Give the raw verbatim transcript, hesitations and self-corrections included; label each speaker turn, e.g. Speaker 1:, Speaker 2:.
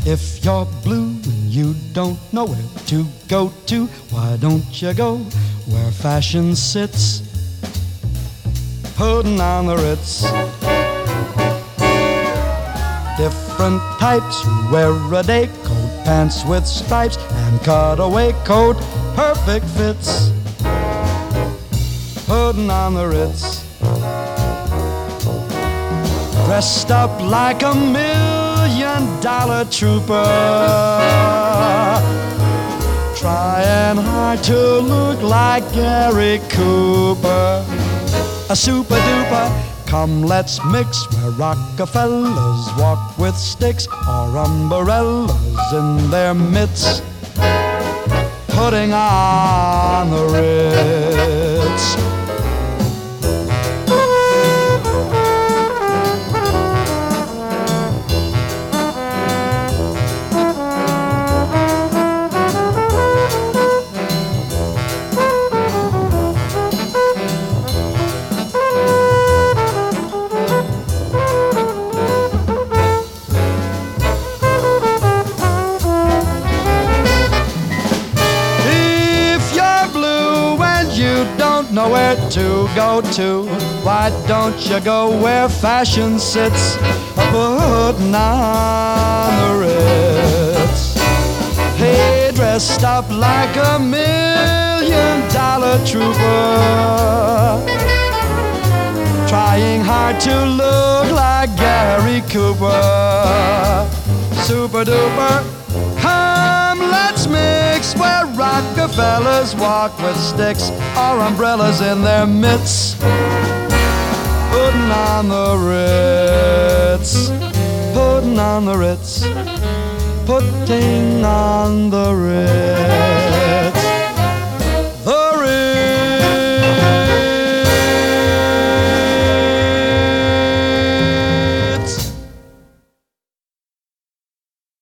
Speaker 1: If you're blue and you don't know where to go to, why don't you go where fashion sits, putting on the Ritz? Different types who wear a day coat, pants with stripes, and cutaway coat, perfect fits, putting on the Ritz. Dressed up like a million dollar trooper, trying hard to look like Gary Cooper. A super duper, come let's mix where Rockefellers walk with sticks or umbrellas in their mitts, putting on the Ritz. Nowhere to go to, why don't you go where fashion sits, putting on the Ritz? Hey, dressed up like a million dollar trooper, trying hard to look like Gary Cooper. Super duper, come let's mix where Rockefellers walk with sticks or umbrellas in their mitts, putting on the Ritz, putting on the Ritz, putting on the Ritz.